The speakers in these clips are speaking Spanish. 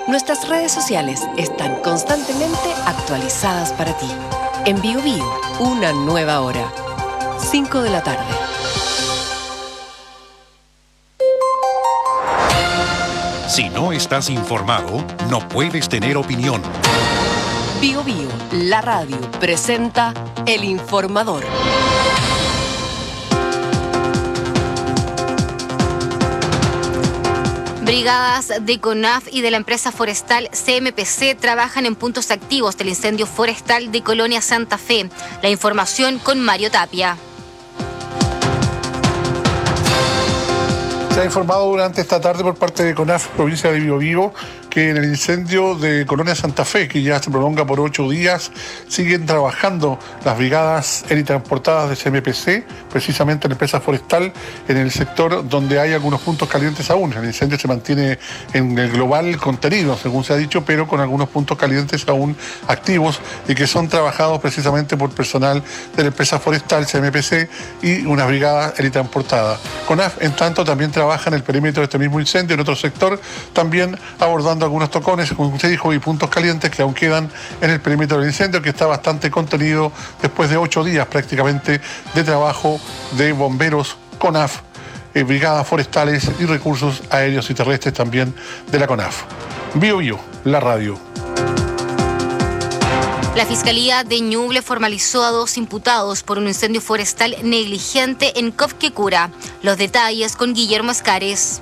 Nuestras redes sociales están constantemente actualizadas para ti. En Biobío, una nueva hora. 5 de la tarde. Si no estás informado, no puedes tener opinión. Biobío, la radio, presenta El Informador. Brigadas de CONAF y de la empresa forestal CMPC trabajan en puntos activos del incendio forestal de Colonia Santa Fe. La información con Mario Tapia. Se ha informado durante esta tarde por parte de CONAF, provincia de Biobío, que en el incendio de Colonia Santa Fe, que ya se prolonga por 8 días, siguen trabajando las brigadas helitransportadas de CMPC, precisamente en la empresa forestal, en el sector donde hay algunos puntos calientes aún. El incendio se mantiene en el global contenido, según se ha dicho, pero con algunos puntos calientes aún activos y que son trabajados precisamente por personal de la empresa forestal, CMPC, y una brigada helitransportada. CONAF, en tanto, también trabaja en el perímetro de este mismo incendio, en otro sector, también abordando algunos tocones, como usted dijo, y puntos calientes que aún quedan en el perímetro del incendio, que está bastante contenido después de 8 días prácticamente de trabajo de bomberos, CONAF, brigadas forestales y recursos aéreos y terrestres también de la CONAF. Biobío, la radio. La Fiscalía de Ñuble formalizó a 2 imputados por un incendio forestal negligente en Cofquecura. Los detalles con Guillermo Escares.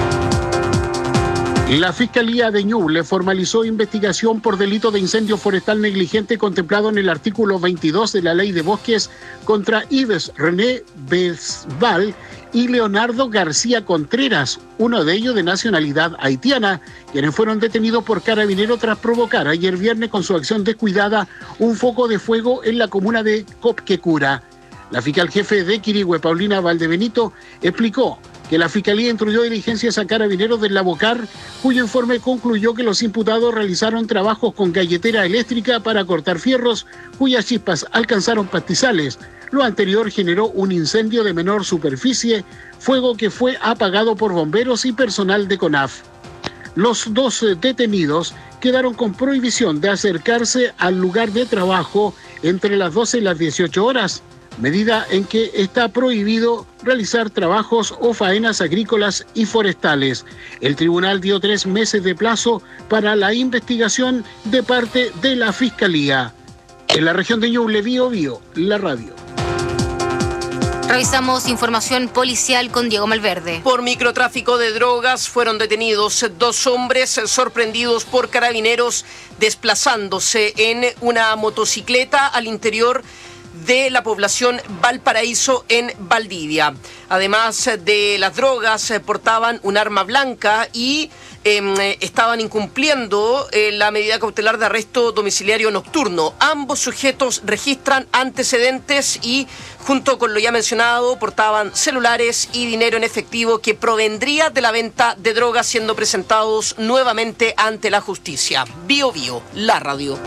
La Fiscalía de Ñuble formalizó investigación por delito de incendio forestal negligente contemplado en el artículo 22 de la Ley de Bosques contra Yves René Besval y Leonardo García Contreras, uno de ellos de nacionalidad haitiana, quienes fueron detenidos por Carabineros tras provocar ayer viernes con su acción descuidada un foco de fuego en la comuna de Copquecura. La fiscal jefe de Quirihue, Paulina Valdebenito, explicó que la Fiscalía instruyó diligencias a Carabineros del Labocar, cuyo informe concluyó que los imputados realizaron trabajos con galletera eléctrica para cortar fierros, cuyas chispas alcanzaron pastizales. Lo anterior generó un incendio de menor superficie, fuego que fue apagado por bomberos y personal de CONAF. Los 2 detenidos quedaron con prohibición de acercarse al lugar de trabajo entre las 12 y las 18 horas. Medida en que está prohibido realizar trabajos o faenas agrícolas y forestales. El tribunal dio 3 meses de plazo para la investigación de parte de la Fiscalía. En la región de Ñuble, Biobío, la radio. Revisamos información policial con Diego Malverde. Por microtráfico de drogas fueron detenidos 2 hombres sorprendidos por Carabineros desplazándose en una motocicleta al interior de la población Valparaíso en Valdivia. Además de las drogas, portaban un arma blanca y estaban incumpliendo la medida cautelar de arresto domiciliario nocturno. Ambos sujetos registran antecedentes y, junto con lo ya mencionado, portaban celulares y dinero en efectivo que provendría de la venta de drogas, siendo presentados nuevamente ante la justicia. Biobío, la radio.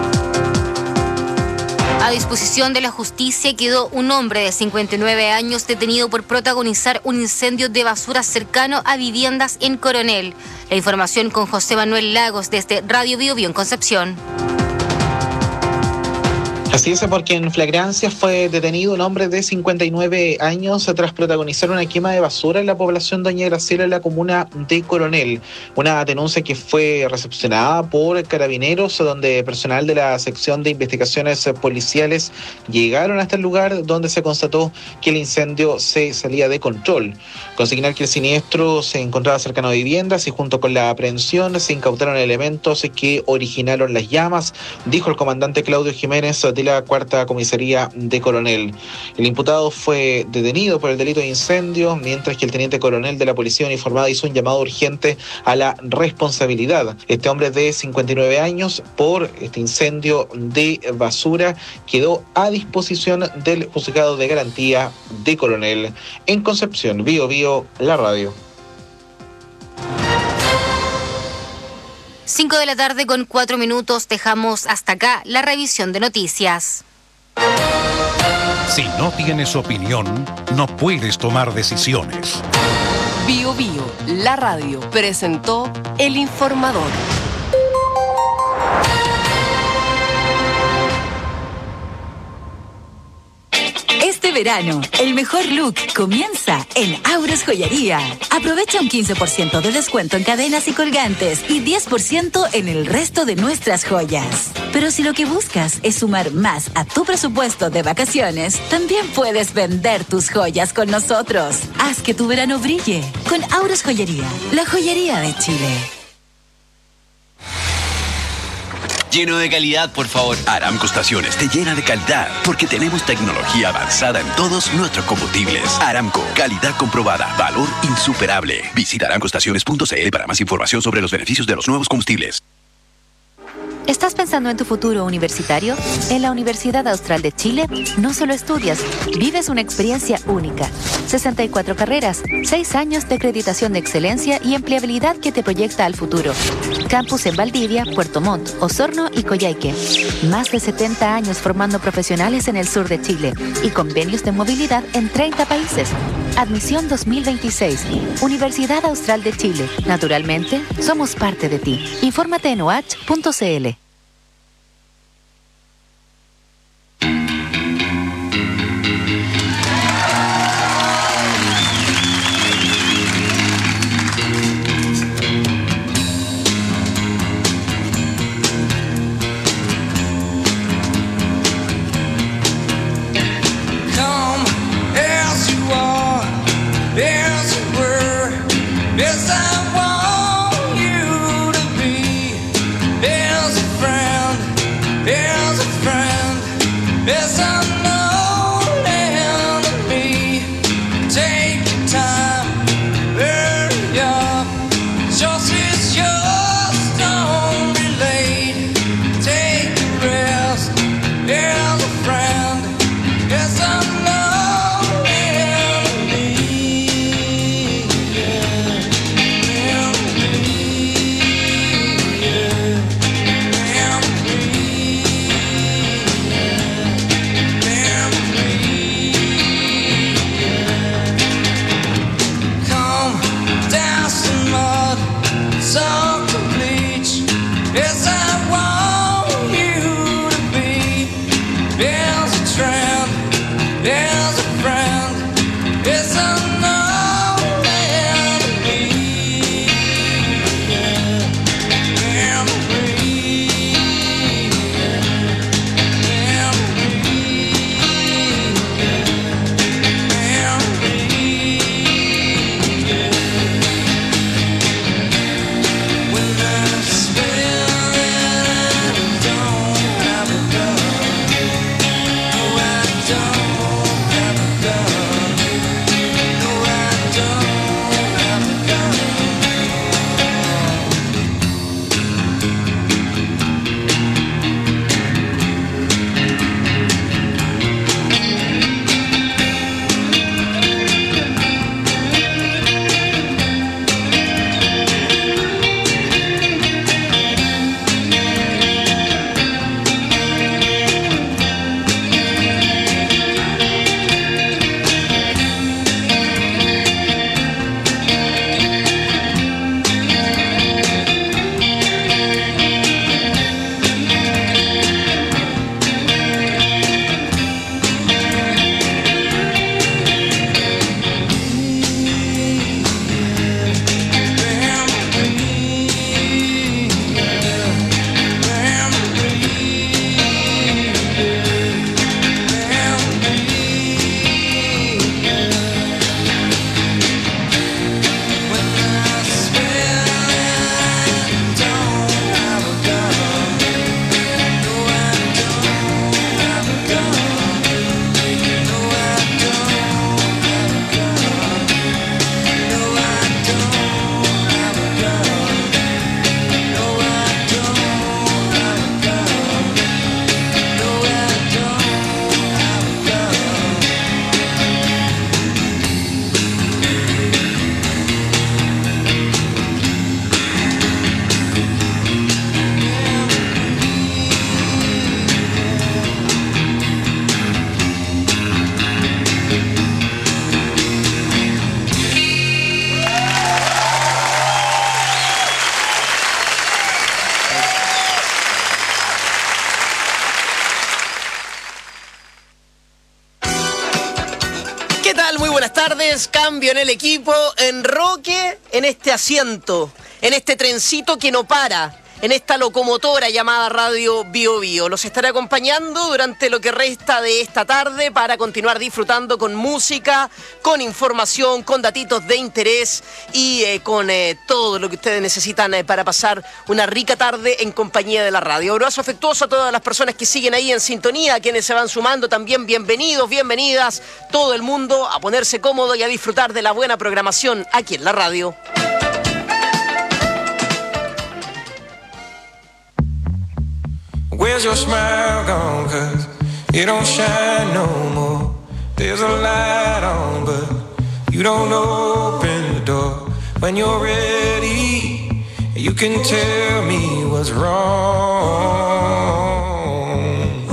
A disposición de la justicia quedó un hombre de 59 años detenido por protagonizar un incendio de basura cercano a viviendas en Coronel. La información con José Manuel Lagos desde Radio Biobío en Concepción. Así es, porque en flagrancia fue detenido un hombre de 59 años tras protagonizar una quema de basura en la población Doña Graciela en la comuna de Coronel. Una denuncia que fue recepcionada por Carabineros, donde personal de la sección de investigaciones policiales llegaron hasta el lugar donde se constató que el incendio se salía de control. Consignar que el siniestro se encontraba cercano a viviendas y junto con la aprehensión se incautaron elementos que originaron las llamas, dijo el comandante Claudio Jiménez de la Cuarta Comisaría de Coronel. El imputado fue detenido por el delito de incendio, mientras que el teniente coronel de la Policía Uniformada hizo un llamado urgente a la responsabilidad. Este hombre de 59 años, por este incendio de basura, quedó a disposición del Juzgado de Garantía de Coronel. En Concepción, Biobío, la radio. 5 de la tarde con 4 minutos, dejamos hasta acá la revisión de noticias. Si no tienes opinión, no puedes tomar decisiones. Biobío, la radio, presentó El Informador. Este verano, el mejor look comienza en Auros Joyería. Aprovecha un 15% de descuento en cadenas y colgantes y 10% en el resto de nuestras joyas. Pero si lo que buscas es sumar más a tu presupuesto de vacaciones, también puedes vender tus joyas con nosotros. Haz que tu verano brille con Auros Joyería, la joyería de Chile. Lleno de calidad, por favor. Aramco Estaciones te llena de calidad porque tenemos tecnología avanzada en todos nuestros combustibles. Aramco, calidad comprobada, valor insuperable. Visita aramcoestaciones.cl para más información sobre los beneficios de los nuevos combustibles. ¿Estás pensando en tu futuro universitario? En la Universidad Austral de Chile no solo estudias, vives una experiencia única. 64 carreras, 6 años de acreditación de excelencia y empleabilidad que te proyecta al futuro. Campus en Valdivia, Puerto Montt, Osorno y Coyhaique. Más de 70 años formando profesionales en el sur de Chile y convenios de movilidad en 30 países. Admisión 2026. Universidad Austral de Chile. Naturalmente, somos parte de ti. Infórmate en uach.cl. Yes, I want you to be. There's ¿Qué tal? Muy buenas tardes. Cambio en el equipo. Enroque en este asiento, en este trencito que no para, en esta locomotora llamada Radio Bio Bio. Los estaré acompañando durante lo que resta de esta tarde para continuar disfrutando con música, con información, con datitos de interés y con todo lo que ustedes necesitan para pasar una rica tarde en compañía de la radio. Abrazo afectuoso a todas las personas que siguen ahí en sintonía, a quienes se van sumando también. Bienvenidos, bienvenidas, todo el mundo a ponerse cómodo y a disfrutar de la buena programación aquí en la radio. Where's your smile gone? 'Cause it don't shine no more. There's a light on, but you don't open the door. When you're ready, you can tell me what's wrong.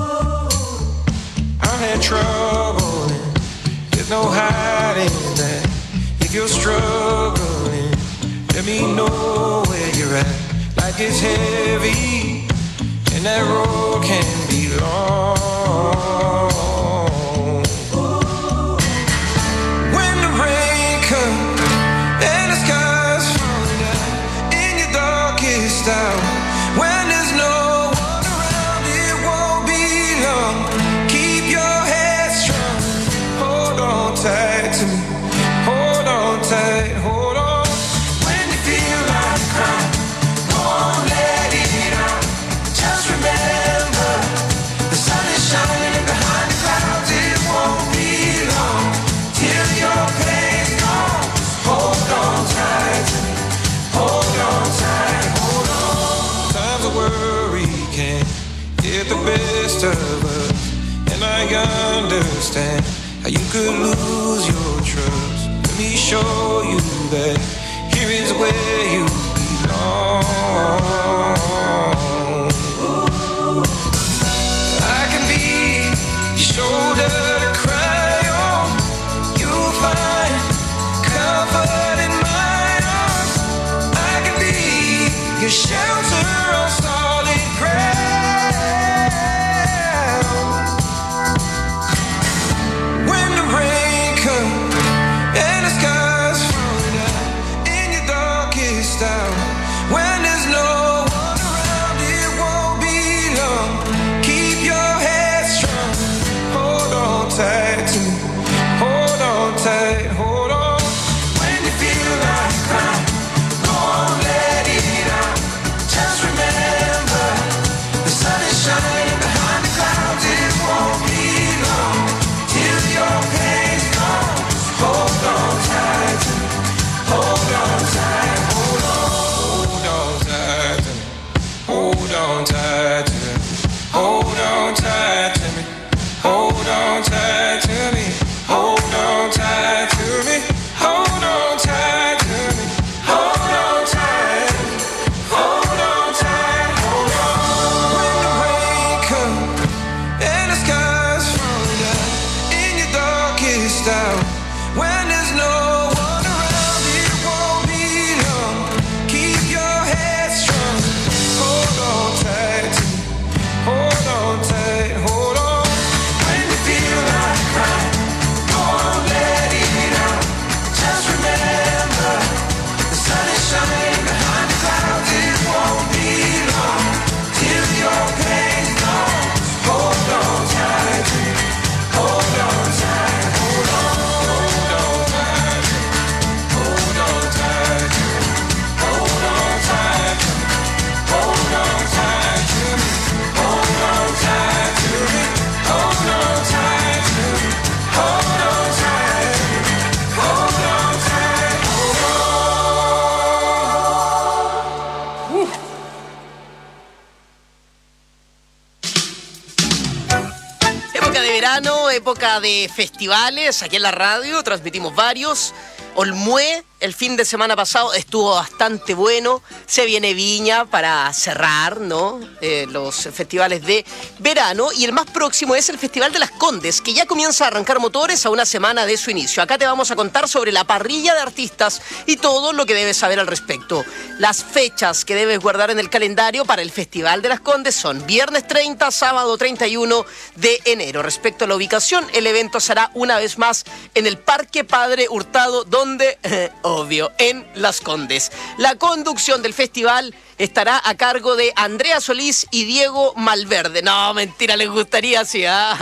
I had trouble, and there's no hiding that. If you're struggling, let me know where you're at. Life is heavy, and that road can be long. When the rain comes and the sky's falling down in your darkest hour, when there's no one around, it won't be long. Keep your head strong. Hold on tight to me. Hold on tight. Hold on. When you feel like crying, won't let it out. Just remember, the sun is shining behind the clouds. It won't be long till your pain's gone. Hold on tight to me. Hold on tight. Hold on. Times of worry can get the best of us, and I understand how you could lose your trust. Let me show you that here is where you belong. I can be your shoulder to cry on. You'll find comfort in my arms. I can be your shelter on solid ground. When the rain comes and the sky's falling down in your darkest hour, when there's no one around, it won't be long. Keep your head strong. Hold on tight to me. Hold on tight. Hold on. When you feel like crying, won't let it out. Just remember, the sun is shining behind the clouds. It won't be long till your pain's gone. Hold on tight to me. Hold on tight. Hold on. Hold on tight to me. Hold on tight to me. Hold on tight to me. Hold on tight to me. Hold on tight to me. Hold on tight to me. Hold on tight. Hold on tight. Hold on. When the rain comes and the sky's falling down in your darkest hour, when there's no one around, it won't be long. Keep your head strong. Hold on tight to me. Hold on tight. Hold on. When you feel like crying, won't let it out. Just remember, the sun is shining behind the clouds. It won't be long till your pain's gone. Hold on tight to me. Hold on tight. Hold on. Hold on tight. Hold on tight. Hold on tight. Hold on tight to me. Hold on tight to me. Hold on tight to me. Hold on tight. Hold on tight. Hold on. Época de verano, época de festivales, aquí en la radio transmitimos varios. Olmué, el fin de semana pasado estuvo bastante bueno. Se viene Viña para cerrar, ¿no? Los festivales de verano. Y el más próximo es el Festival de las Condes, que ya comienza a arrancar motores a una semana de su inicio. Acá te vamos a contar sobre la parrilla de artistas y todo lo que debes saber al respecto. Las fechas que debes guardar en el calendario para el Festival de las Condes son viernes 30, sábado 31 de enero. Respecto a la ubicación, el evento será una vez más en el Parque Padre Hurtado, donde... obvio, en Las Condes. La conducción del festival estará a cargo de Andrea Solís y Diego Malverde. No, mentira, les gustaría, sí.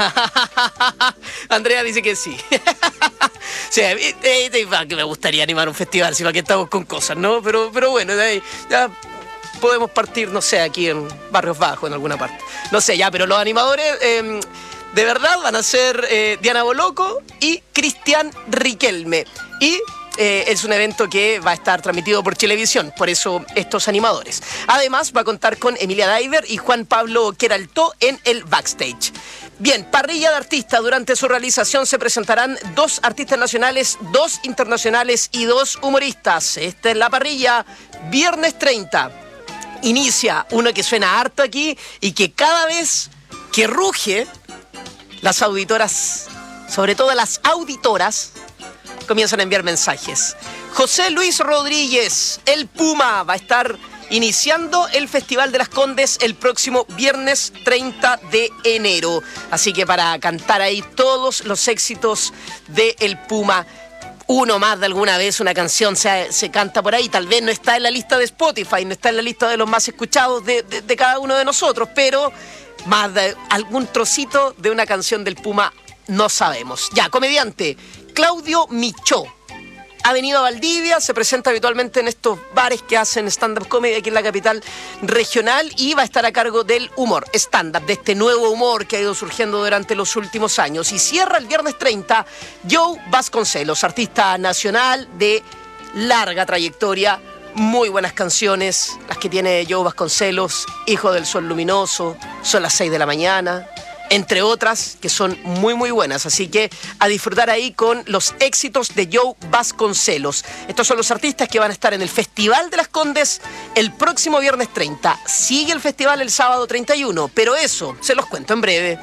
Andrea dice que sí. Sí, que me gustaría animar un festival, si para que estamos con cosas, ¿no? Pero bueno, de ahí ya podemos partir, no sé, aquí en Barrios Bajos, en alguna parte. No sé, ya, pero los animadores... de verdad van a ser Diana Boloco y Cristian Riquelme. Y es un evento que va a estar transmitido por Chilevisión, por eso estos animadores. Además va a contar con Emilia Diver y Juan Pablo Queraltó en el backstage. Bien, parrilla de artistas. Durante su realización se presentarán 2 artistas nacionales, 2 internacionales y 2 humoristas. Esta es la parrilla, viernes 30. Inicia uno que suena harto aquí y que cada vez que ruge... las auditoras, sobre todo las auditoras, comienzan a enviar mensajes. José Luis Rodríguez, el Puma, va a estar iniciando el Festival de las Condes el próximo viernes 30 de enero. Así que para cantar ahí todos los éxitos de El Puma, uno más de alguna vez, una canción se canta por ahí, tal vez no está en la lista de Spotify, no está en la lista de los más escuchados de cada uno de nosotros, pero... más de algún trocito de una canción del Puma no sabemos. Ya, comediante, Claudio Michó. Ha venido a Valdivia, se presenta habitualmente en estos bares que hacen stand-up comedy aquí en la capital regional y va a estar a cargo del humor, stand-up, de este nuevo humor que ha ido surgiendo durante los últimos años. Y cierra el viernes 30, Joe Vasconcelos, artista nacional de larga trayectoria. Muy buenas canciones, las que tiene Joe Vasconcelos, Hijo del Sol Luminoso, Son las 6 de la mañana, entre otras que son muy muy buenas. Así que a disfrutar ahí con los éxitos de Joe Vasconcelos. Estos son los artistas que van a estar en el Festival de las Condes el próximo viernes 30. Sigue el festival el sábado 31, pero eso se los cuento en breve.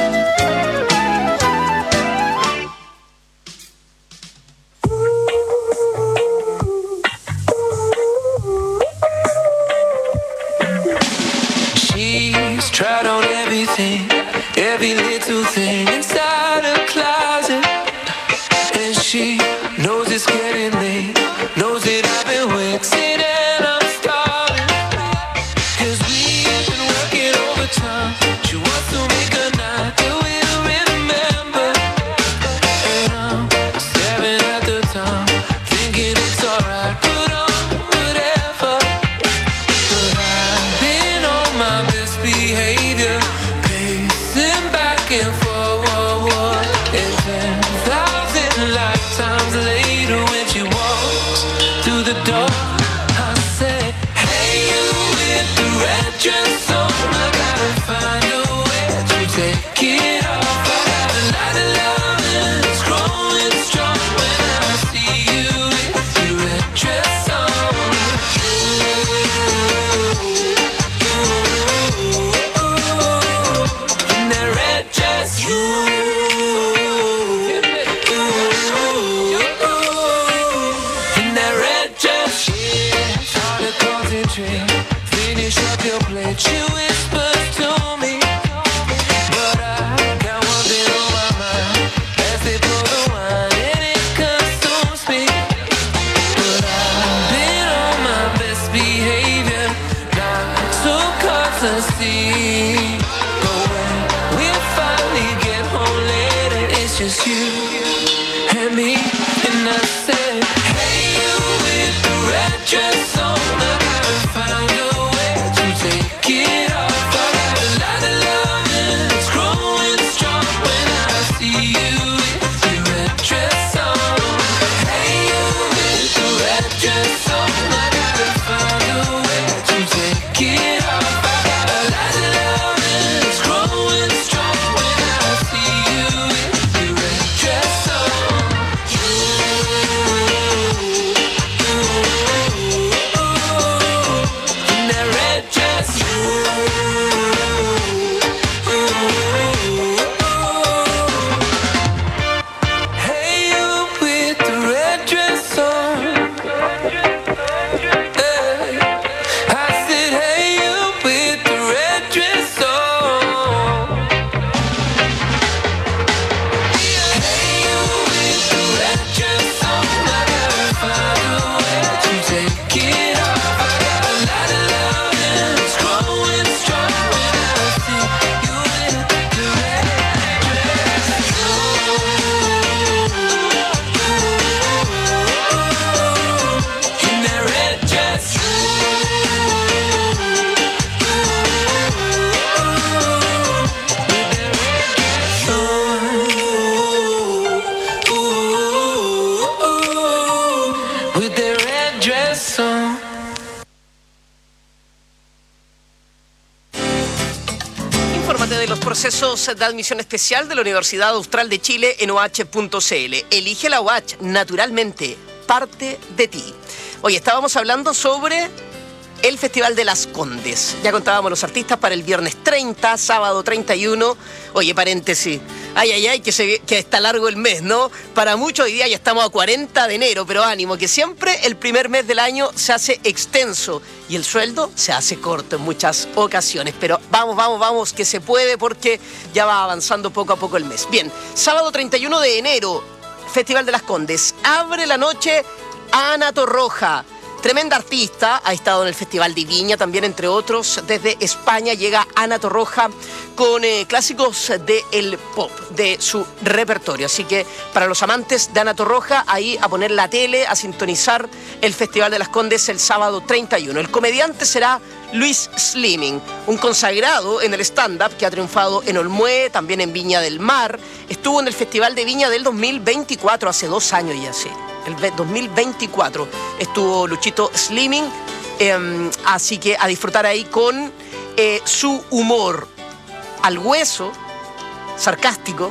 Tried on everything, every little thing inside her closet. And she knows it's getting late, knows that I've been waxing and I'm starving. Cause we've been working overtime. She wants to make a night that we'll remember. And I'm staring at the time, thinking it's alright, put on whatever. But I've been on my best behavior, pacing back and forward, and 10,000 lifetimes later when she walks through the door, I say, hey, you with the red dress on, I gotta find a way to take it off. I got a lot of love and it's growing strong when I see you with your red dress on. Finish up your plate, she whispers to me. But I got one thing on my mind, as they pour the wine and it consumes me. But I've been on my best behavior, not to cause a scene. But when we finally get home later, it's just you and me. And I said, hey, you with the red dress on, I gotta find a way to take it off. I got a lot of love and it's growing strong when I see you with your red dress on. Hey, you with the red dress on, I gotta find a way to take it off. I got a lot of love and it's growing strong when I see you with your red dress on. eso. Infórmate de los procesos de admisión especial de la Universidad Austral de Chile en OH.cl. Elige la OH, naturalmente, parte de ti. Hoy estábamos hablando sobre el Festival de las Condes. Ya contábamos los artistas para el viernes 30, sábado 31. Oye, paréntesis. Ay, que está largo el mes, ¿no? Para muchos hoy día ya estamos a 40 de enero, pero ánimo, que siempre el primer mes del año se hace extenso y el sueldo se hace corto en muchas ocasiones. Pero vamos, que se puede porque ya va avanzando poco a poco el mes. Bien, sábado 31 de enero, Festival de las Condes. Abre la noche Ana Torroja. Tremenda artista, ha estado en el Festival de Viña también, entre otros. Desde España llega Ana Torroja con clásicos del pop, de su repertorio. Así que para los amantes de Ana Torroja, ahí a poner la tele, a sintonizar el Festival de las Condes el sábado 31. El comediante será Luis Slimming, un consagrado en el stand-up que ha triunfado en Olmué, también en Viña del Mar. Estuvo en el Festival de Viña del 2024, hace 2 años ya, sí. El 2024 estuvo Luchito Slimming, así que a disfrutar ahí con su humor al hueso, sarcástico,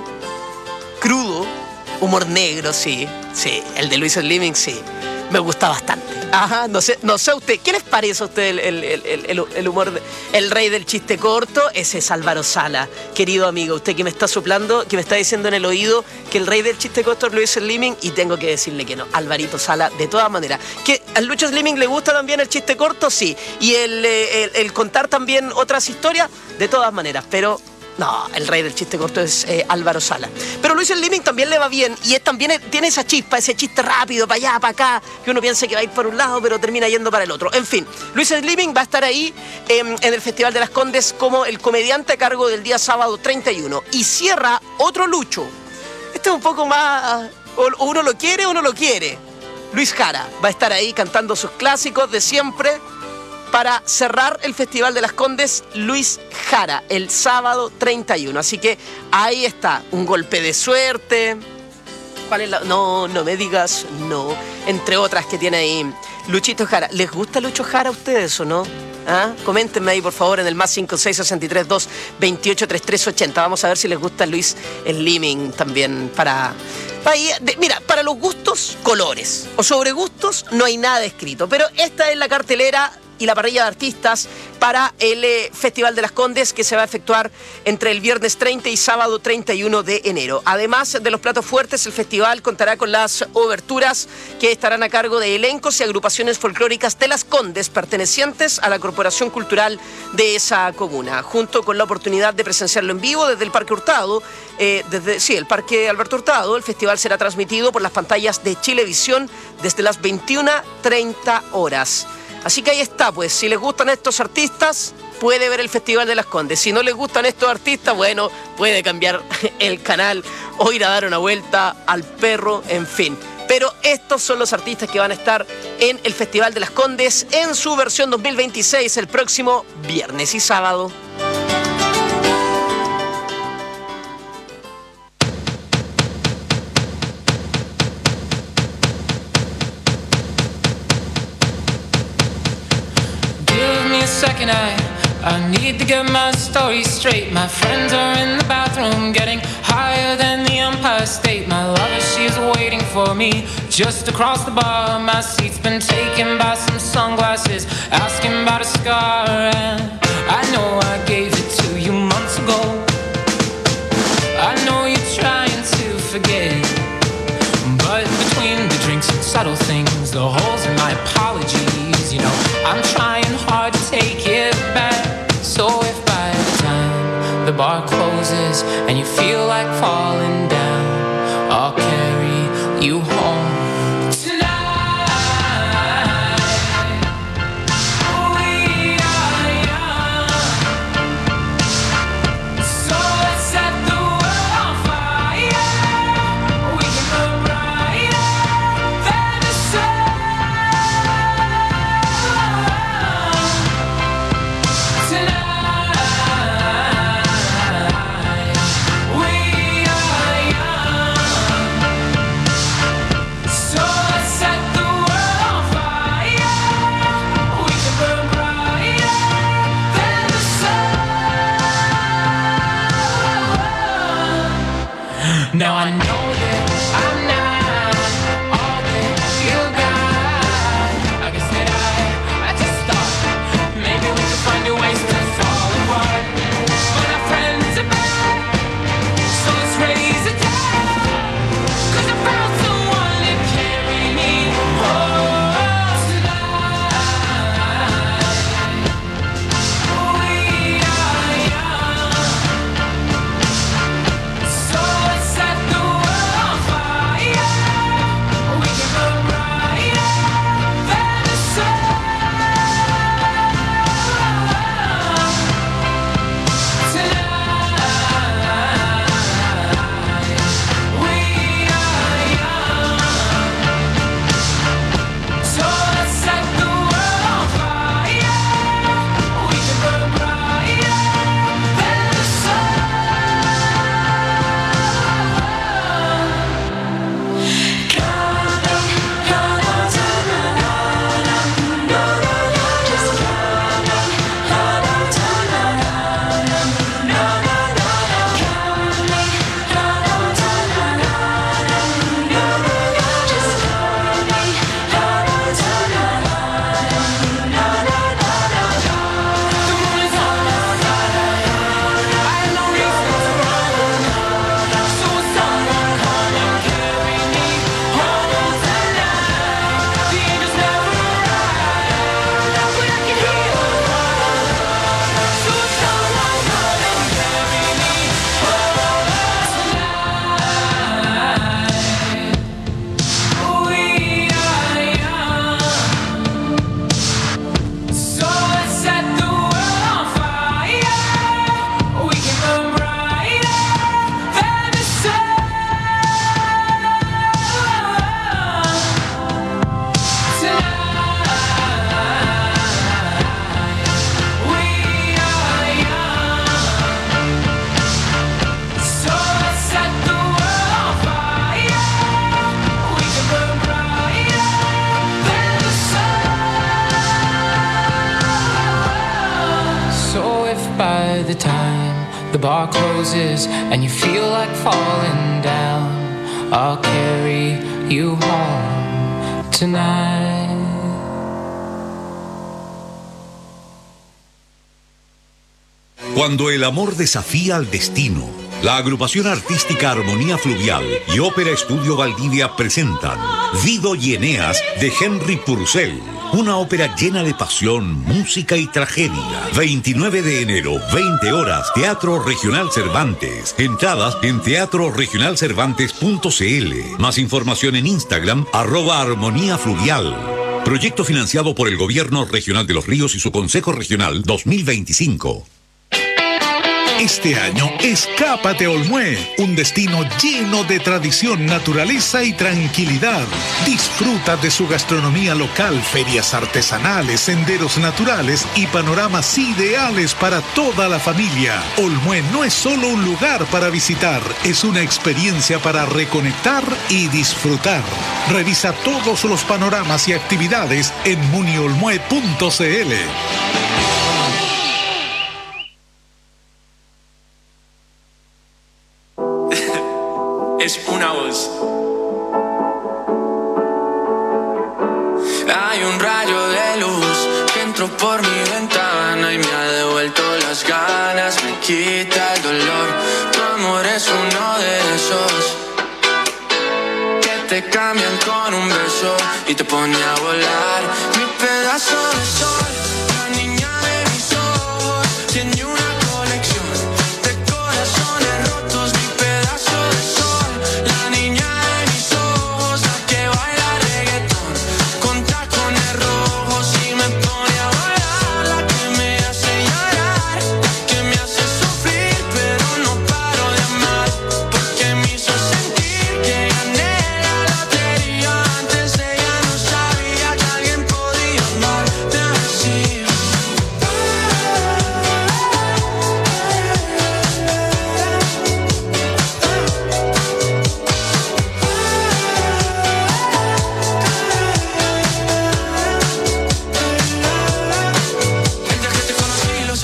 crudo, humor negro, sí, el de Luis Slimming, sí, me gusta bastante. Ajá, no sé a usted, ¿qué les parece a usted el humor, el rey del chiste corto? Ese es Álvaro Sala, querido amigo, usted que me está soplando, que me está diciendo en el oído que el rey del chiste corto es Luis Slimming, y tengo que decirle que no, Alvarito Sala, de todas maneras. ¿Que al Lucho Slimming le gusta también el chiste corto? Sí, y el contar también otras historias, de todas maneras, pero... no, el rey del chiste corto es Álvaro Sala. Pero Luis Slimming también le va bien y también tiene esa chispa, ese chiste rápido, para allá, para acá, que uno piensa que va a ir por un lado, pero termina yendo para el otro. En fin, Luis Slimming va a estar ahí en el Festival de las Condes como el comediante a cargo del día sábado 31. Y cierra otro Lucho. Este es un poco más... o uno lo quiere o no lo quiere. Luis Jara va a estar ahí cantando sus clásicos de siempre. Para cerrar el Festival de las Condes, Luis Jara, el sábado 31. Así que ahí está, un golpe de suerte. ¿Cuál es la...? No me digas no. Entre otras que tiene ahí Luchito Jara. ¿Les gusta Lucho Jara a ustedes o no? ¿Ah? Coméntenme ahí, por favor, en el más 5663 228 3380. Vamos a ver si les gusta Luis Slimming también mira, para los gustos, colores. O sobre gustos, no hay nada escrito. Pero esta es la cartelera y la parrilla de artistas para el Festival de las Condes, que se va a efectuar entre el viernes 30 y sábado 31 de enero. Además de los platos fuertes, el festival contará con las oberturas que estarán a cargo de elencos y agrupaciones folclóricas de las Condes pertenecientes a la Corporación Cultural de esa comuna, junto con la oportunidad de presenciarlo en vivo desde el Parque Hurtado. El Parque Alberto Hurtado. El festival será transmitido por las pantallas de Chilevisión desde las 21:30 horas. Así que ahí está, pues, si les gustan estos artistas, puede ver el Festival de las Condes. Si no les gustan estos artistas, bueno, puede cambiar el canal o ir a dar una vuelta al perro, en fin. Pero estos son los artistas que van a estar en el Festival de las Condes en su versión 2026, el próximo viernes y sábado. Second, I need to get my story straight. My friends are in the bathroom getting higher than the Empire State. My lover, she's waiting for me just across the bar. My seat's been taken by some sunglasses, asking about a scar. And I know I gave it to you months ago. I know you're trying to forget, but between the drinks and subtle things, the holes in my apologies, you know, I'm trying hard to take it back. So if by the time the bar closes and you feel like falling down, I'll carry you home. the bar closes and you feel like falling down, I'll carry you home tonight. Cuando el amor desafía al destino, la agrupación artística Armonía Fluvial y Ópera Estudio Valdivia presentan Dido y Eneas de Henry Purcell, una ópera llena de pasión, música y tragedia. 29 de enero, 20 horas, Teatro Regional Cervantes. Entradas en teatroregionalcervantes.cl. Más información en Instagram, @Armonía Fluvial. Proyecto financiado por el Gobierno Regional de Los Ríos y su Consejo Regional 2025. Este año, escápate a Olmué, un destino lleno de tradición, naturaleza y tranquilidad. Disfruta de su gastronomía local, ferias artesanales, senderos naturales y panoramas ideales para toda la familia. Olmué no es solo un lugar para visitar, es una experiencia para reconectar y disfrutar. Revisa todos los panoramas y actividades en muniolmue.cl. Es una voz. Hay un rayo de luz que entró por mi ventana y me ha devuelto las ganas, me quita el dolor. Tu amor es uno de esos que te cambian con un beso y te pone a volar. Mi pedazo de sol, la niña de mis ojos, tiene una colección de corazones rotos. Mi pedazo de sol,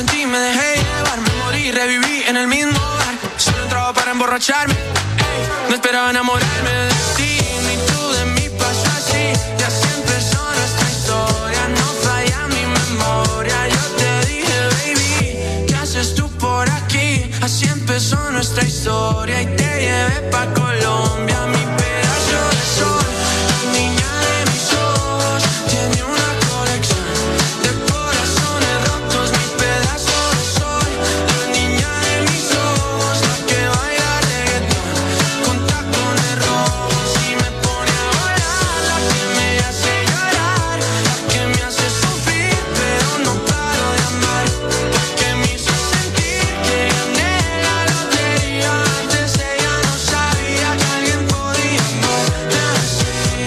emborracharme, ey, No esperaba enamorarme de ti, ni tú de mí pasó así. Y así empezó nuestra historia, no falla mi memoria. Yo te dije, baby, ¿qué haces tú por aquí? Así empezó nuestra historia y te llevé pa' Colombia, mi pedazo de sol. La niña de mis ojos tiene una colección de corazones rotos, mi pedazo de sol. La niña de mis ojos, la que baila reggaetón con tacones rojos y me pone a volar, la que me hace llorar, la que me hace sufrir, pero no paro de amar, la que me hizo sentir que gané la lotería. Antes ella no sabía que alguien podía amarte así.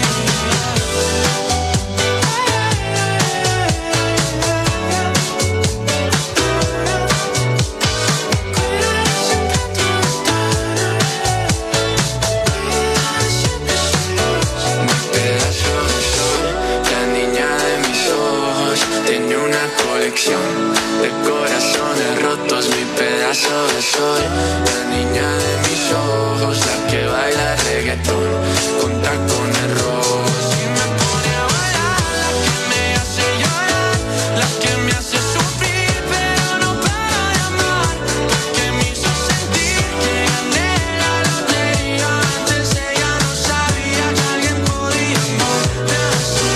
Mi pedazo de sol, la niña de mis ojos, tiene una colección de corazones rotos. Mi pedazo de sol, la niña de mis ojos, la que baila reggaetón con tacones rojos y me pone a bailar, la que me hace llorar, la que me hace sufrir, pero no paro de amar, la que me hizo sentir que gané la lotería. Antes ella no sabía que alguien podía amarte así.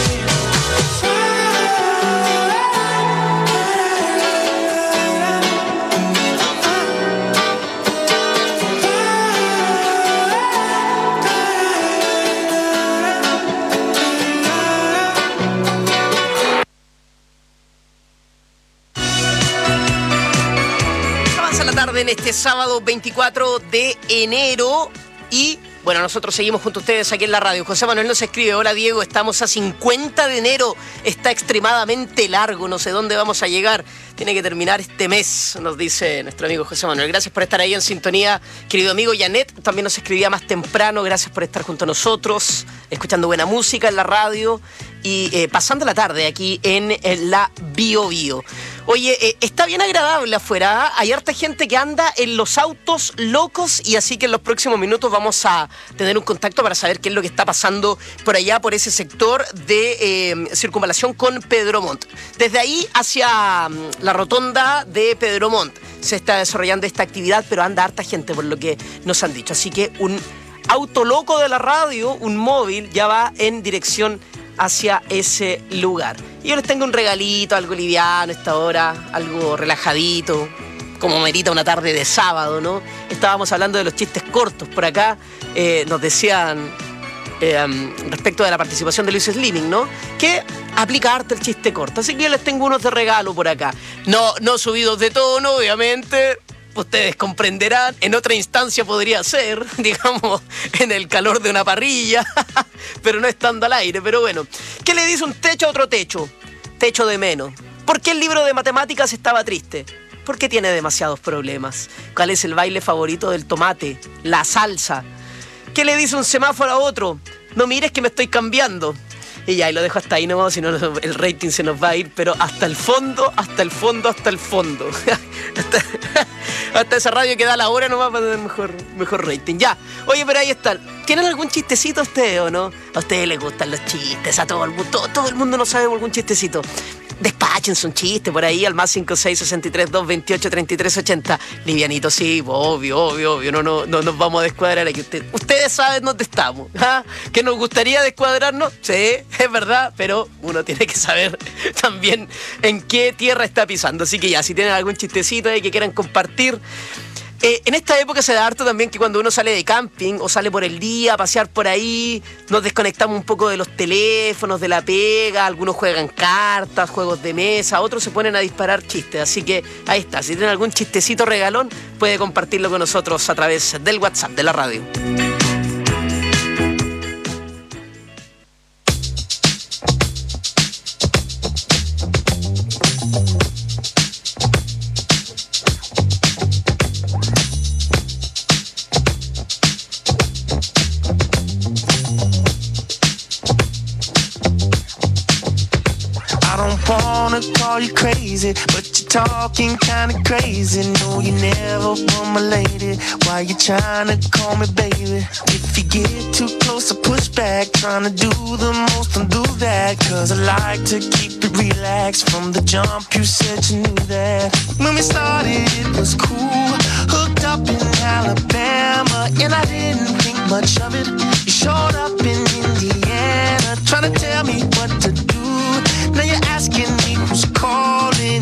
Avanza la tarde en este sábado 24 de enero y bueno, nosotros seguimos junto a ustedes aquí en la radio. José Manuel nos escribe: hola Diego, estamos a 50 de enero, está extremadamente largo, no sé dónde vamos a llegar, tiene que terminar este mes, nos dice nuestro amigo José Manuel. Gracias por estar ahí en sintonía, querido amigo. Janet también nos escribía más temprano, gracias por estar junto a nosotros, escuchando buena música en la radio y pasando la tarde aquí en la Bio Bio. Oye, está bien agradable afuera, ¿eh? Hay harta gente que anda en los autos locos y así que en los próximos minutos vamos a tener un contacto para saber qué es lo que está pasando por allá, por ese sector de circunvalación con Pedro Montt. Desde ahí hacia la rotonda de Pedro Montt se está desarrollando esta actividad, pero anda harta gente por lo que nos han dicho. Así que un auto loco de la radio, un móvil, ya va en dirección hacia ese lugar. Y yo les tengo un regalito, algo liviano a esta hora, algo relajadito, como merita una tarde de sábado, ¿no? Estábamos hablando de los chistes cortos por acá, nos decían respecto de la participación de Luis Slimming, ¿no? Que aplica harto el chiste corto, así que yo les tengo unos de regalo por acá. No subidos de tono, obviamente. Ustedes comprenderán, en otra instancia podría ser, digamos, en el calor de una parrilla, pero no estando al aire. Pero bueno, ¿qué le dice un techo a otro techo? Techo de menos. ¿Por qué el libro de matemáticas estaba triste? Porque tiene demasiados problemas. ¿Cuál es el baile favorito del tomate? La salsa. ¿Qué le dice un semáforo a otro? No mires que me estoy cambiando. Y ya, y lo dejo hasta ahí nomás, si no el rating se nos va a ir, pero hasta el fondo, hasta el fondo, hasta el fondo. hasta esa radio que da la hora nomás para tener mejor rating. Ya, oye, pero ahí están. ¿Tienen algún chistecito ustedes o no? A ustedes les gustan los chistes, a todo el mundo, todo el mundo no sabe algún chistecito. Despáchense un chiste por ahí al más 5663-228-3380. Livianito, sí, obvio. No nos vamos a descuadrar aquí. Ustedes saben dónde estamos. ¿Ah? ¿Que nos gustaría descuadrarnos? Sí, es verdad, pero uno tiene que saber también en qué tierra está pisando. Así que ya, si tienen algún chistecito ahí que quieran compartir. En esta época se da harto también que cuando uno sale de camping o sale por el día a pasear por ahí, nos desconectamos un poco de los teléfonos, de la pega, algunos juegan cartas, juegos de mesa, otros se ponen a disparar chistes. Así que ahí está, si tienen algún chistecito regalón, puede compartirlo con nosotros a través del WhatsApp de la radio. wanna call you crazy, but you're talking kinda crazy. No, you never were my lady. Why you trying to call me baby? If you get too close, I push back. Trying to do the most, don't do that. Cause I like to keep it relaxed. From the jump, you said you knew that. When we started, it was cool. Hooked up in Alabama, and I didn't think much of it. You showed up in Indiana, trying to tell me what to do. Now you're asking me who's calling.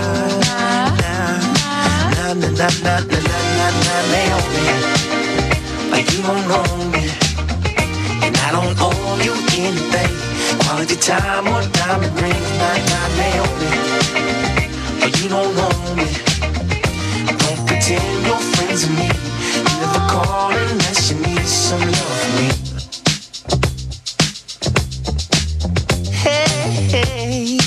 Naomi. Like you don't know me, and I don't owe you anything. Quality time or diamond rings, Naomi. Like you don't know me. Don't pretend you're friends with me. You never call unless you need some love from me. Hey,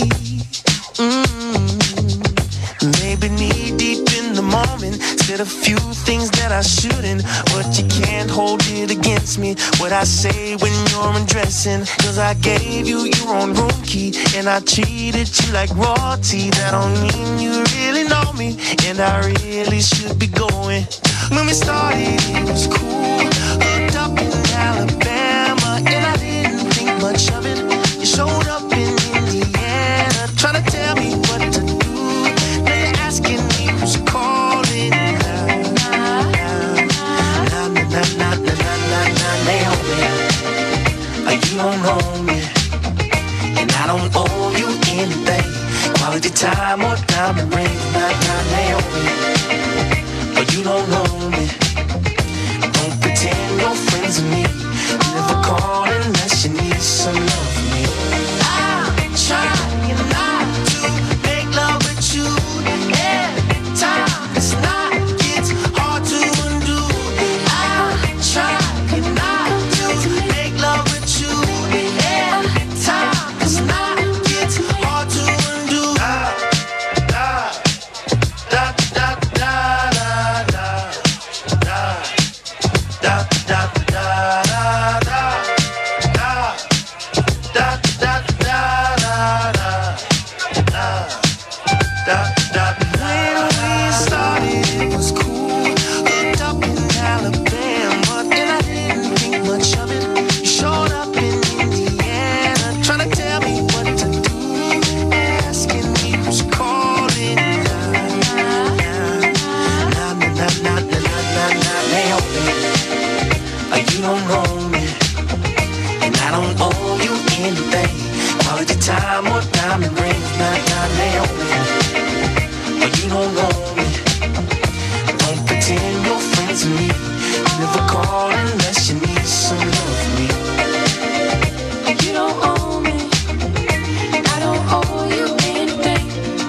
maybe knee deep in the moment. Said a few things that I shouldn't, but you can't hold it against me. What I say when you're undressing, cause I gave you your own room key, and I treated you like royalty. That don't mean you really know me, and I really should be going. When we started, it was cool. Hooked up in Alabama, and I didn't think much of it. You showed up in Indiana, trying to tell me what to do. Now you're asking me who's calling. Naomi, like you don't know me, and I don't owe you anything. Quality time or diamond rings, Naomi. But you don't know me. Don't pretend you're friends with me. You never call unless you need some love from me. I'm trying not to make love with you. Every time it's not, it's hard to undo. I'm trying not to make love with you. Every time it's not, it's hard to undo. You don't know me, and I don't owe you anything. Quality time or diamond rings, Naomi. But you don't know me. Don't pretend you're friends with me. You never call unless you need some love from me. You don't owe me, I don't owe you anything.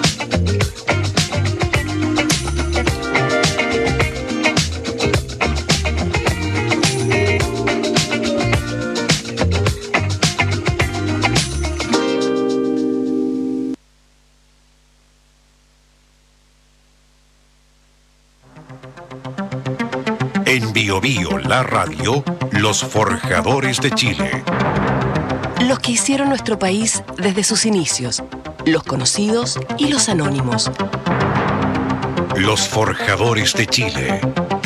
En Bio Bio, la radio, los forjadores de Chile. Los que hicieron nuestro país desde sus inicios, los conocidos y los anónimos. Los forjadores de Chile.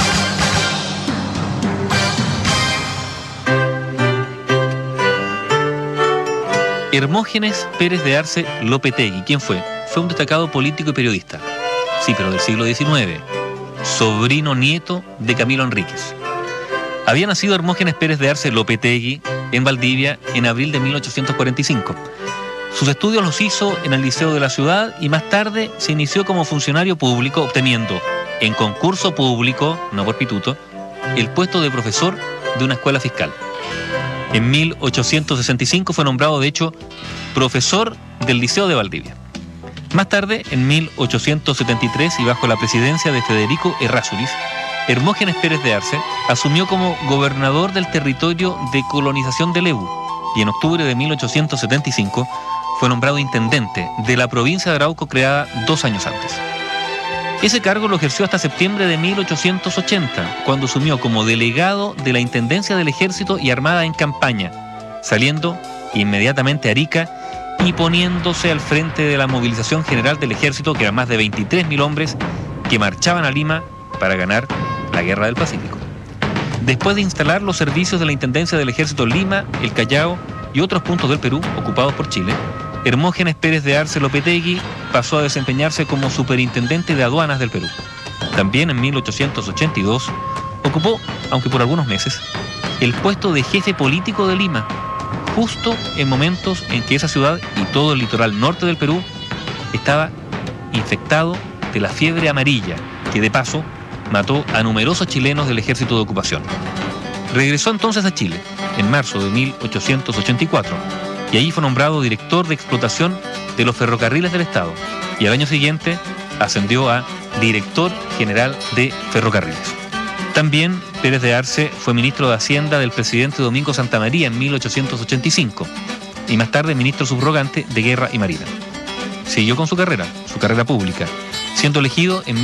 Hermógenes Pérez de Arce Lopetegui, ¿quién fue? Fue un destacado político y periodista. Sí, pero del siglo XIX. Sobrino nieto de Camilo Enríquez. Había nacido Hermógenes Pérez de Arce Lopetegui en Valdivia en abril de 1845. Sus estudios los hizo en el Liceo de la Ciudad y más tarde se inició como funcionario público, obteniendo en concurso público, no por pituto, el puesto de profesor de una escuela fiscal. En 1865 fue nombrado, de hecho, profesor del Liceo de Valdivia. Más tarde, en 1873, y bajo la presidencia de Federico Errázuriz, Hermógenes Pérez de Arce asumió como gobernador del territorio de colonización de Lebu y en octubre de 1875 fue nombrado intendente de la provincia de Arauco, creada 2 años antes. Ese cargo lo ejerció hasta septiembre de 1880, cuando asumió como delegado de la Intendencia del Ejército y Armada en campaña, saliendo inmediatamente a Arica y poniéndose al frente de la movilización general del ejército, que eran más de 23.000 hombres que marchaban a Lima para ganar la Guerra del Pacífico. Después de instalar los servicios de la Intendencia del Ejército en Lima, el Callao y otros puntos del Perú ocupados por Chile, Hermógenes Pérez de Arce Lopetegui pasó a desempeñarse como superintendente de aduanas del Perú. También en 1882 ocupó, aunque por algunos meses, el puesto de jefe político de Lima, justo en momentos en que esa ciudad y todo el litoral norte del Perú estaba infectado de la fiebre amarilla, que de paso mató a numerosos chilenos del ejército de ocupación. Regresó entonces a Chile en marzo de 1884 y allí fue nombrado director de explotación de los ferrocarriles del Estado y al año siguiente ascendió a director general de ferrocarriles. También Pérez de Arce fue ministro de Hacienda del presidente Domingo Santamaría en 1885 y más tarde ministro subrogante de Guerra y Marina. Siguió con su carrera pública, siendo elegido en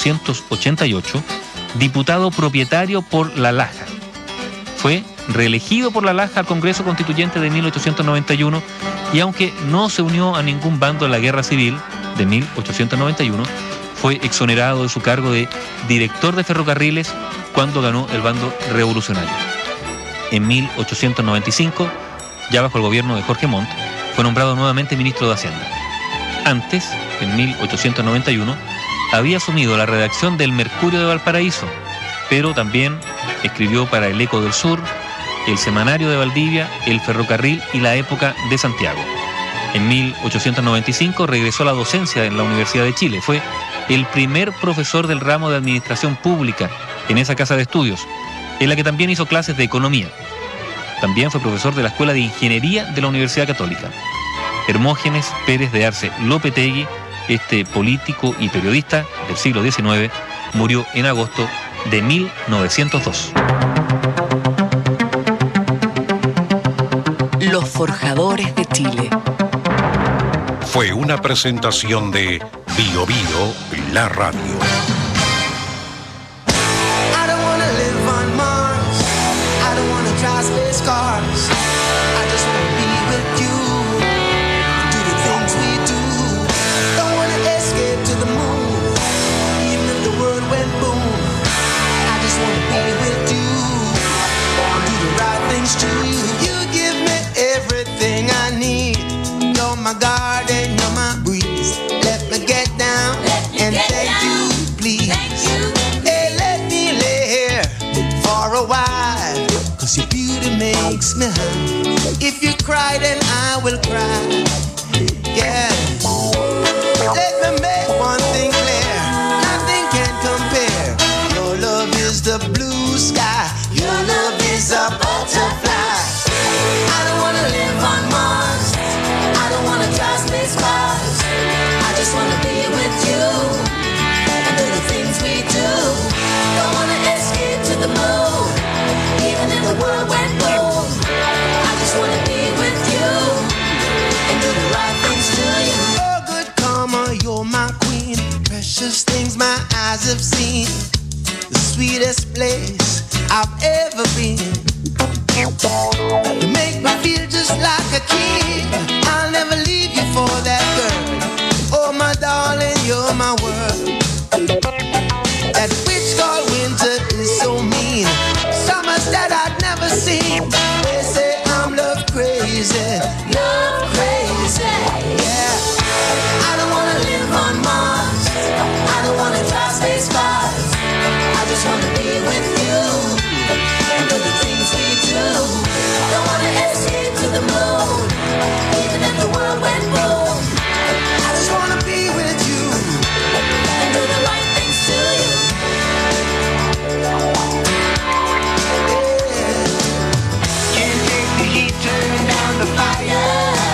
1888 diputado propietario por La Laja. Fue reelegido por La Laja al Congreso Constituyente de 1891 y aunque no se unió a ningún bando en la Guerra Civil de 1891, fue exonerado de su cargo de director de ferrocarriles cuando ganó el bando revolucionario. En 1895, ya bajo el gobierno de Jorge Montt, fue nombrado nuevamente ministro de Hacienda. Antes, en 1891, había asumido la redacción del Mercurio de Valparaíso, pero también escribió para El Eco del Sur, El Semanario de Valdivia, El Ferrocarril y La Época de Santiago. En 1895 regresó a la docencia en la Universidad de Chile. Fue el primer profesor del ramo de Administración Pública en esa casa de estudios, en la que también hizo clases de economía. También fue profesor de la Escuela de Ingeniería de la Universidad Católica. Hermógenes Pérez de Arce Lopetegui, este político y periodista del siglo XIX, murió en agosto de 1902. Los Forjadores de Chile. Fue una presentación de Bio Bio, la radio. I don't wanna live on Mars. I don't wanna drive space cars. I just wanna be with you. Do the things we do. Don't wanna escape to the moon. Even if the world went boom. I just wanna be with you. Do the right things to you. You give me everything I need. You're my garden, you're my breeze. Let me get down and thank you, please. Hey, let me lay here for a while, 'cause your beauty makes me high. If you cry, then I will cry. Yeah. Let me make one thing clear. Nothing can compare. Your love is the blue sky. Your love is a butterfly. I don't wanna live on Mars. I don't wanna drive space cars. I just wanna be with you and do the things we do. Don't wanna escape to the moon, even if the world went boom. I just wanna be with you and do the right things to you. Oh, good karma, you're my queen. Precious things my eyes have seen. The sweetest place I've ever been. You make me feel just like a king. I'll never leave you for that girl. Oh, my darling, you're my world. That witch called winter is so mean. Summers that I'd never seen. They say I'm love crazy. Love crazy. Yeah. I don't wanna live on Mars. I don't wanna drive space cars. I just wanna be with you and do the things we do. Don't wanna escape to the moon, even if the world went boom. I just wanna be with you and do the right things to you. Yeah. Can't take the heat, turn down the fire.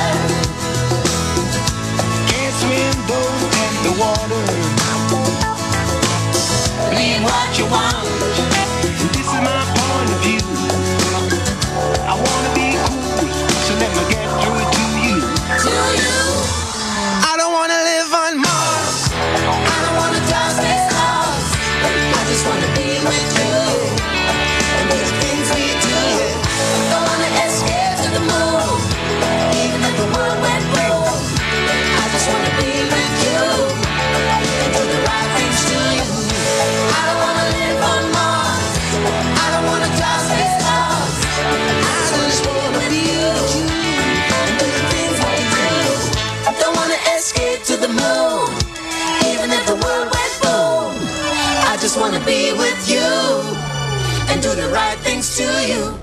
just wanna be with you and do the right things to you.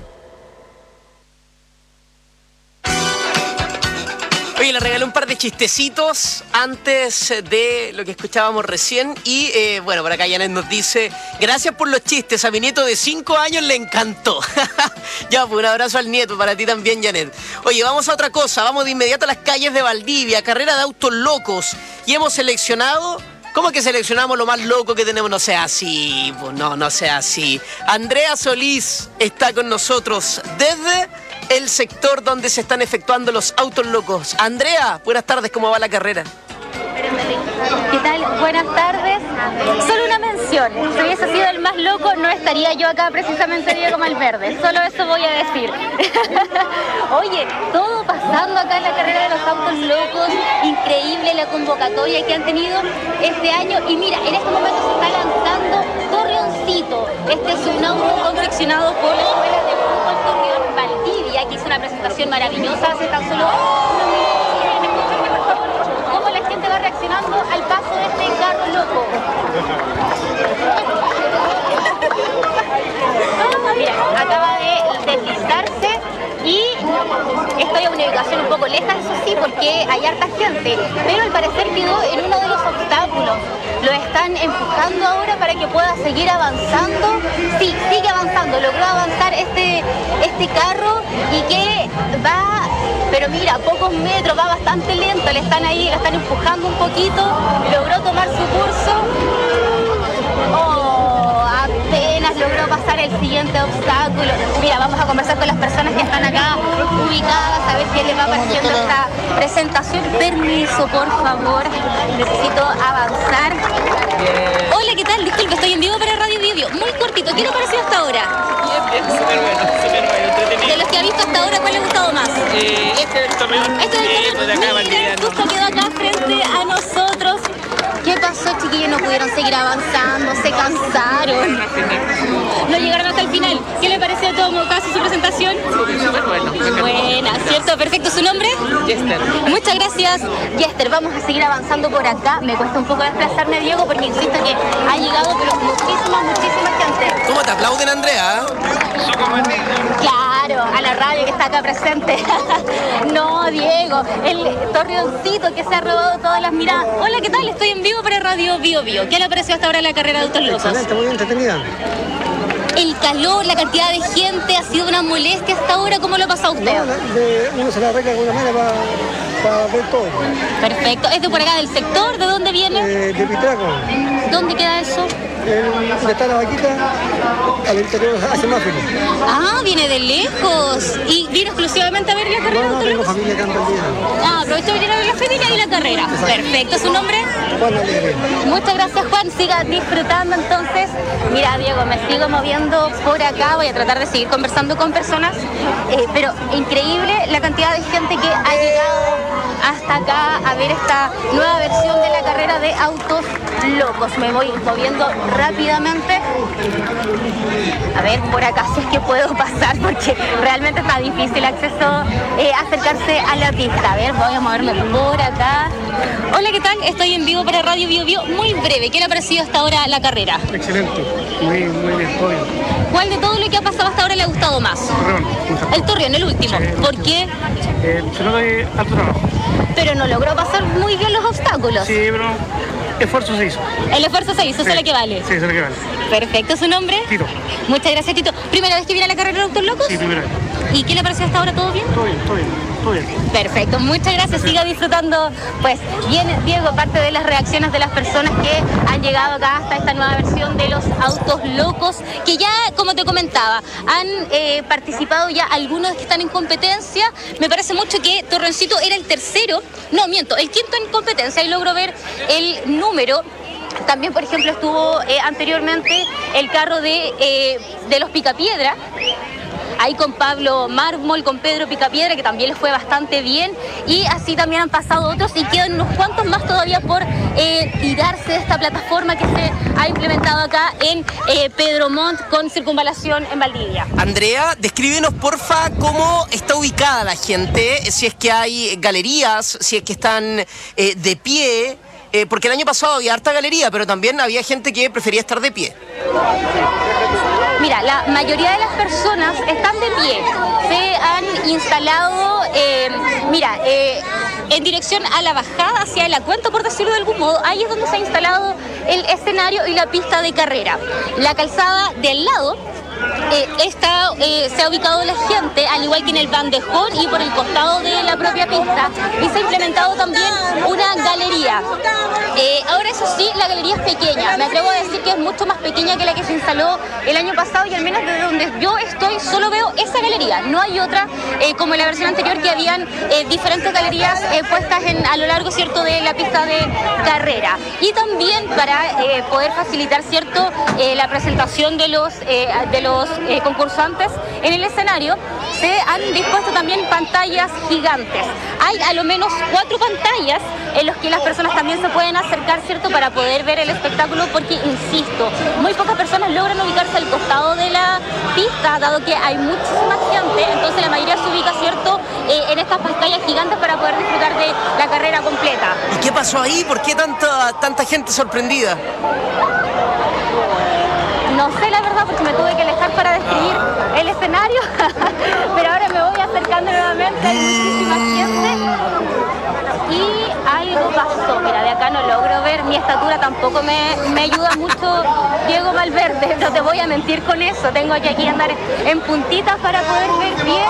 Oye, le regalé un par de chistecitos antes de lo que escuchábamos recién y bueno, por acá Janet nos dice: gracias por los chistes, a mi nieto de 5 años le encantó. Ya, pues un abrazo al nieto, para ti también, Janet. Oye, vamos a otra cosa, vamos de inmediato a las calles de Valdivia, carrera de autos locos, y hemos seleccionado... ¿Cómo que seleccionamos lo más loco que tenemos? No sea así, pues no sea así. Andrea Solís está con nosotros desde el sector donde se están efectuando los autos locos. Andrea, buenas tardes, ¿cómo va la carrera? ¿Qué tal? Buenas tardes. Solo una mención. Si hubiese sido el más loco, no estaría yo acá precisamente Diego Malverde. Solo eso voy a decir. Oye, todo pasando acá en la carrera de los autos locos. Increíble la convocatoria que han tenido este año. Y mira, en este momento se está lanzando Torreoncito. Este es un auto confeccionado por la Escuela de Fútbol Torreón Valdivia, que hizo una presentación maravillosa hace tan solo unos minutos. Escúchenme, por favor, cómo la gente va reaccionando al paso de este carro loco. Mira, acaba de deslizarse y estoy a una ubicación un poco lejos, eso sí, porque hay harta gente, pero al parecer quedó en uno de los obstáculos. Lo están empujando ahora para que pueda seguir avanzando. Sí, sigue avanzando, logró avanzar este carro y que va, pero mira, a pocos metros, va bastante lento, le están ahí, lo están empujando un poquito, logró tomar su curso. Apenas logró pasar el siguiente obstáculo. Mira, vamos a conversar con las personas que están acá ubicadas, a ver qué les va pareciendo esta presentación. Permiso, por favor, necesito avanzar. Hola, ¿qué tal? Disculpe, estoy en vivo para Radio Bio. Muy cortito, ¿qué le pareció hasta ahora? Bien, súper bueno, entretenido. De los que ha visto hasta ahora, ¿cuál le ha gustado más? Este del Torreón. Este del Torreón. Miren, justo quedó acá frente a nosotros. ¿Qué pasó, chiquillos? No pudieron seguir avanzando, se cansaron. No llegaron hasta el final. ¿Qué le pareció de todo caso su presentación? Súper bueno. Buena, ¿cierto? Perfecto. ¿Su nombre? Jester. Muchas gracias, Jester. Vamos a seguir avanzando por acá. Me cuesta un poco desplazarme, Diego, porque insisto que ha llegado pero muchísima gente. ¿Cómo te aplauden, Andrea? Claro, a la radio que está acá presente. No, Diego, el Torreoncito que se ha robado todas las miradas. Hola, ¿qué tal? Estoy en vivo para Radio Bio Bio. ¿Qué le pareció hasta ahora la carrera de autos locos? Excelente, muy entretenida. El calor, la cantidad de gente, ha sido una molestia hasta ahora. ¿Cómo lo ha pasado usted? No, uno se la arregla de alguna manera para ver todo. Perfecto. ¿Es de por acá del sector? ¿De dónde viene? De Pitraco. ¿Dónde queda eso? Está la vaquita al interior hacia Máfilo. Ah, viene de lejos. ¿Y vino exclusivamente a ver la carrera? No, tengo familia acá en Valdivia. Ah, aprovechó venir a ver la feria y la carrera. Exacto. Perfecto. ¿Su nombre? Juan Alegre. Muchas gracias, Juan. Siga disfrutando entonces. Mira, Diego, me sigo moviendo por acá. Voy a tratar de seguir conversando con personas. Pero increíble la cantidad de gente que ha llegado hasta acá a ver esta nueva versión de la carrera de autos locos. Me voy moviendo rápidamente. A ver, por acá si es que puedo pasar porque realmente está difícil acceso, acercarse a la pista. A ver, voy a moverme por acá. Hola, ¿qué tal? Estoy en vivo para Radio Bio Bio. Muy breve, ¿qué le ha parecido hasta ahora la carrera? Excelente, muy bien, todo bien. ¿Cuál de todo lo que ha pasado hasta ahora le ha gustado más? Torreón. El Torreón, el último. Sí, ¿Por qué? Se nota de alto trabajo. Pero no logró pasar muy bien los obstáculos. Sí, pero esfuerzo se hizo. El esfuerzo se hizo, eso es lo que vale. Sí, eso es lo que vale. Perfecto, ¿su nombre? Tito. Muchas gracias, Tito. ¿Primera vez que viene a la carrera de autos locos? Sí, primera vez. ¿Y qué le pareció hasta ahora? ¿Todo bien? Todo bien. Perfecto, muchas gracias. Siga disfrutando. Pues bien, Diego, parte de las reacciones de las personas que han llegado acá hasta esta nueva versión de los autos locos, que ya, como te comentaba, han participado ya algunos que están en competencia. Me parece mucho que Torreoncito era el tercero, no, miento, el quinto en competencia, y logro ver el número. También, por ejemplo, estuvo anteriormente el carro de los Picapiedra, ahí con Pablo Mármol, con Pedro Picapiedra, que también les fue bastante bien, y así también han pasado otros y quedan unos cuantos más todavía por tirarse de esta plataforma que se ha implementado acá en Pedro Montt con circunvalación en Valdivia. Andrea, descríbenos porfa cómo está ubicada la gente, si es que hay galerías, si es que están de pie. porque el año pasado había harta galería, pero también había gente que prefería estar de pie. Mira, la mayoría de las personas están de pie. Se han instalado, en dirección a la bajada hacia el Acuento, por decirlo de algún modo. Ahí es donde se ha instalado el escenario y la pista de carrera. La calzada del lado se ha ubicado la gente, al igual que en el bandejón y por el costado de la propia pista, y se ha implementado también una galería. Ahora, eso sí, la galería es pequeña. Me atrevo a decir que es mucho más pequeña que la que se instaló el año pasado, y al menos desde donde yo estoy solo veo esa galería. No hay otra, como en la versión anterior, que habían diferentes galerías puestas a lo largo, ¿cierto?, de la pista de carrera. Y también para poder facilitar, ¿cierto?, la presentación de los concursantes en el escenario, se han dispuesto también pantallas gigantes. Hay a lo menos 4 pantallas en las que las personas también se pueden acercar, ¿cierto?, para poder ver el espectáculo, porque, insisto, muy pocas personas logran ubicarse al costado de la pista, dado que hay muchísima gente. Entonces la mayoría se ubica, ¿cierto?, en estas pantallas gigantes para poder disfrutar de la carrera completa. ¿Y qué pasó ahí? ¿Por qué tanta gente sorprendida? No sé la verdad, porque me tuve que alejar para describir el escenario, pero ahora me voy acercando nuevamente, hay muchísima gente y algo pasó. Mira, de acá no logro ver, mi estatura tampoco me ayuda mucho, Diego Malverde, no te voy a mentir con eso, tengo que aquí andar en puntitas para poder ver bien,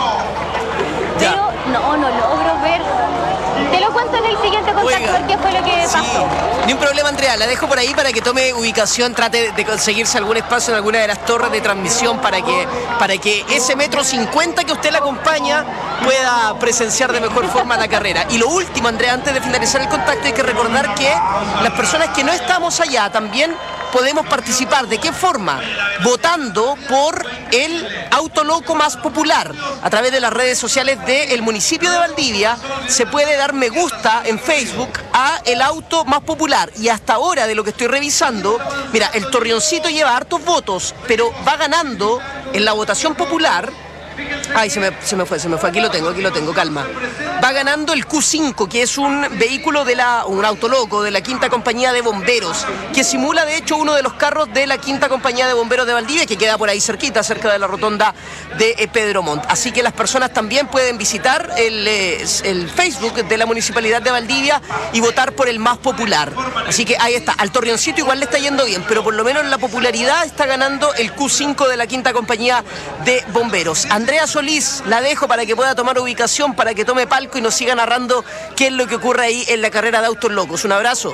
pero no logro ver. Te lo cuento en el siguiente contacto, ver qué fue lo que pasó. Ni un problema, Andrea, la dejo por ahí para que tome ubicación, trate de conseguirse algún espacio en alguna de las torres de transmisión para que ese 1,50 m que usted la acompaña pueda presenciar de mejor forma la carrera. Y lo último, Andrea, antes de finalizar el contacto, hay que recordar que las personas que no estamos allá también podemos participar. ¿De qué forma? Votando por el auto loco más popular. A través de las redes sociales del municipio de Valdivia se puede dar me gusta en Facebook a el auto más popular. Y hasta ahora, de lo que estoy revisando, mira, el Torreoncito lleva hartos votos, pero va ganando en la votación popular. Ay, se me fue, aquí lo tengo, calma. Va ganando el Q5, que es un vehículo un autoloco de la Quinta Compañía de Bomberos, que simula de hecho uno de los carros de la Quinta Compañía de Bomberos de Valdivia, que queda por ahí cerquita, cerca de la rotonda de Pedro Montt. Así que las personas también pueden visitar el Facebook de la Municipalidad de Valdivia y votar por el más popular. Así que ahí está, al Torreoncito igual le está yendo bien, pero por lo menos en la popularidad está ganando el Q5 de la Quinta Compañía de Bomberos. Andrea Solís, la dejo para que pueda tomar ubicación, para que tome palco y nos siga narrando qué es lo que ocurre ahí en la carrera de autos locos. Un abrazo.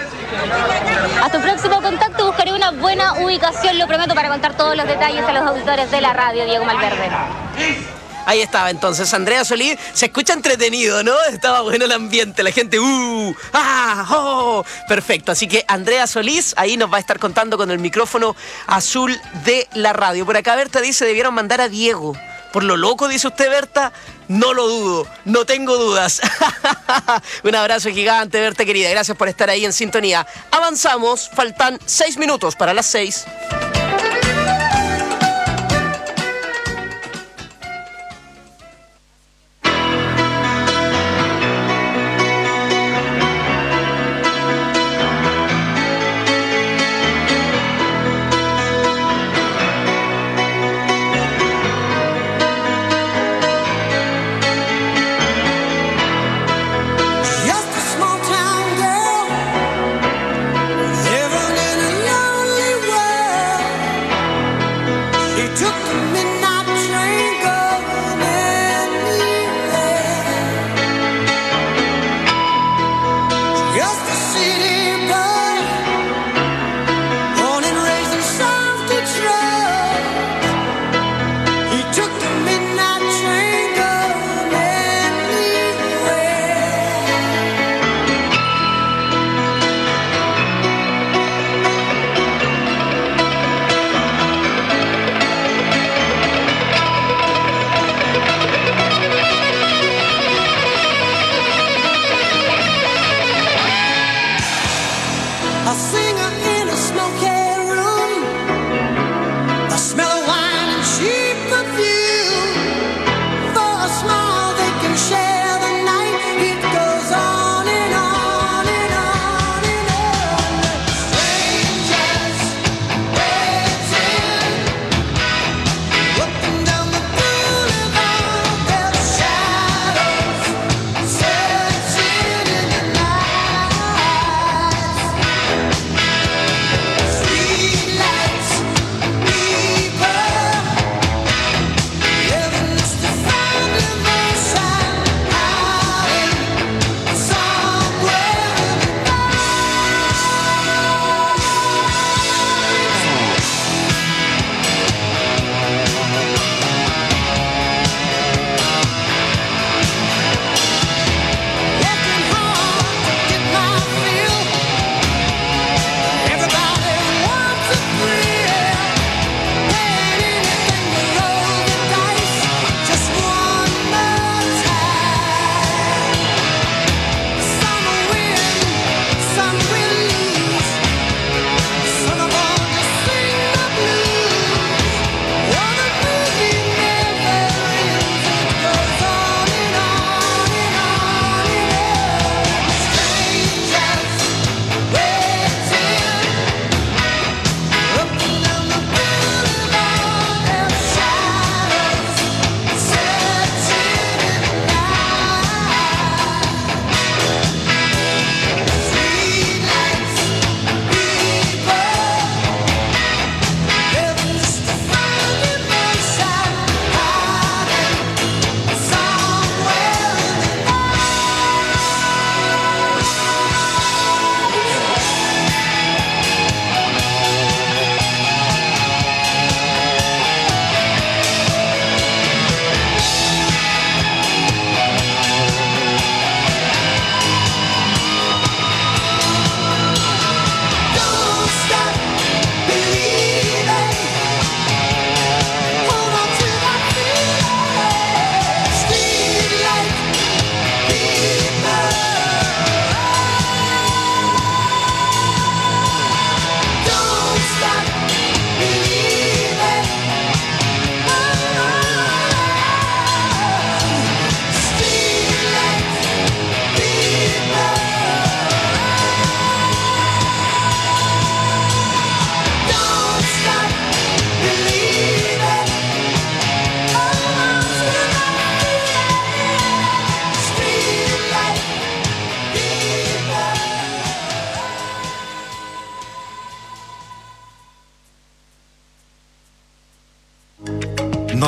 Hasta un próximo contacto, buscaré una buena ubicación, lo prometo, para contar todos los detalles a los auditores de la radio, Diego Malverde. Ahí estaba entonces Andrea Solís. Se escucha entretenido, ¿no? Estaba bueno el ambiente, la gente perfecto. Así que Andrea Solís ahí nos va a estar contando con el micrófono azul de la radio. Por acá Berta dice, debieron mandar a Diego. Por lo loco, dice usted, Berta, no lo dudo, no tengo dudas. Un abrazo gigante, Berta querida, gracias por estar ahí en sintonía. Avanzamos, faltan 6 minutos para las 6. Living in a lonely world.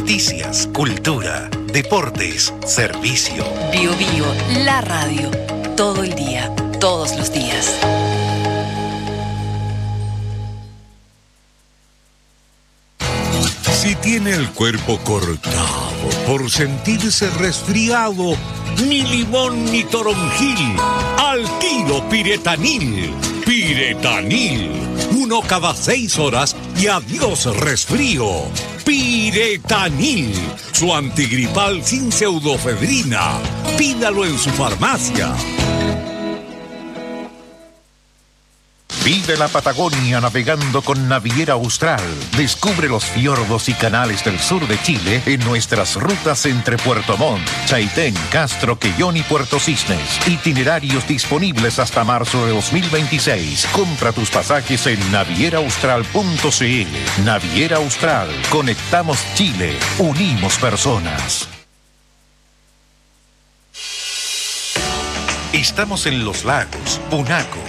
Noticias, cultura, deportes, servicio. Bio, la radio. Todo el día, todos los días. Si tiene el cuerpo cortado por sentirse resfriado, ni limón ni toronjil, al tiro Piretanil. Piretanil, 1 cada 6 horas y adiós resfrío. Piretanil, su antigripal sin pseudofedrina. Pídalo en su farmacia. Vive la Patagonia navegando con Naviera Austral. Descubre los fiordos y canales del sur de Chile en nuestras rutas entre Puerto Montt, Chaitén, Castro, Quellón y Puerto Cisnes. Itinerarios disponibles hasta marzo de 2026. Compra tus pasajes en navieraaustral.cl. Naviera Austral. Conectamos Chile. Unimos personas. Estamos en Los Lagos, Punaco,